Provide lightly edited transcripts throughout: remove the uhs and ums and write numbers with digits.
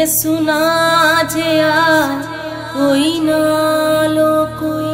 यसु नाजया कोई नालो कोई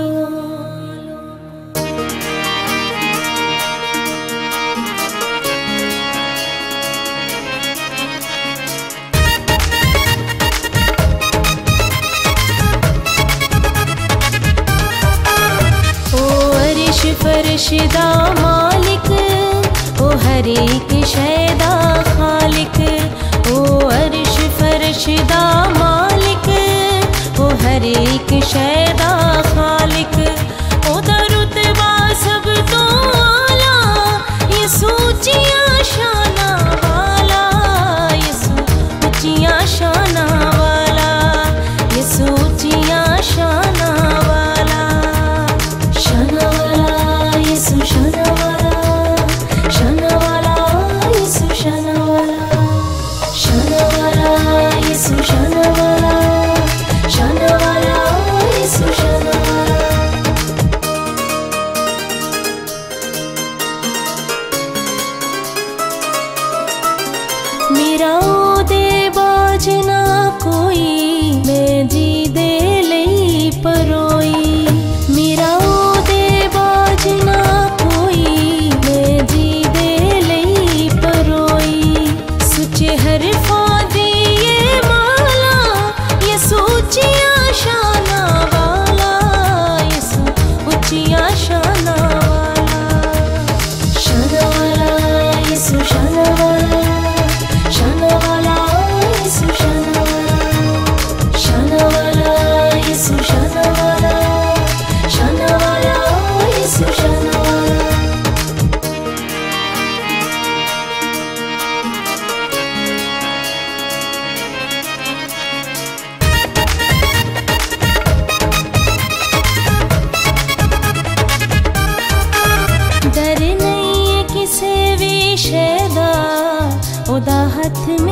फरशदा मालिक ओ हर एक शैदा खालिक ओ अर्श फरशदा मालिक ओ हर एक शैदा खालिक ओ दरुतबा सब तो आला यसू ऊंचियां शाना वाला यसू ऊंचियां शाना वाला यसू ऊंचियां शाना वाला शाना मेरा ओदे बाजना कोई मैं जी दे लई परोई मेरा ओदे बाजना कोई मैं जी दे लई परोई सुचे हरफा दिए माला ये ऊंचियां शाना वाला यसू ऊंचियां शाना वाला शाना वाला यसू शाना वाला डर नहीं है किसे भी शैदा ओदा हथ में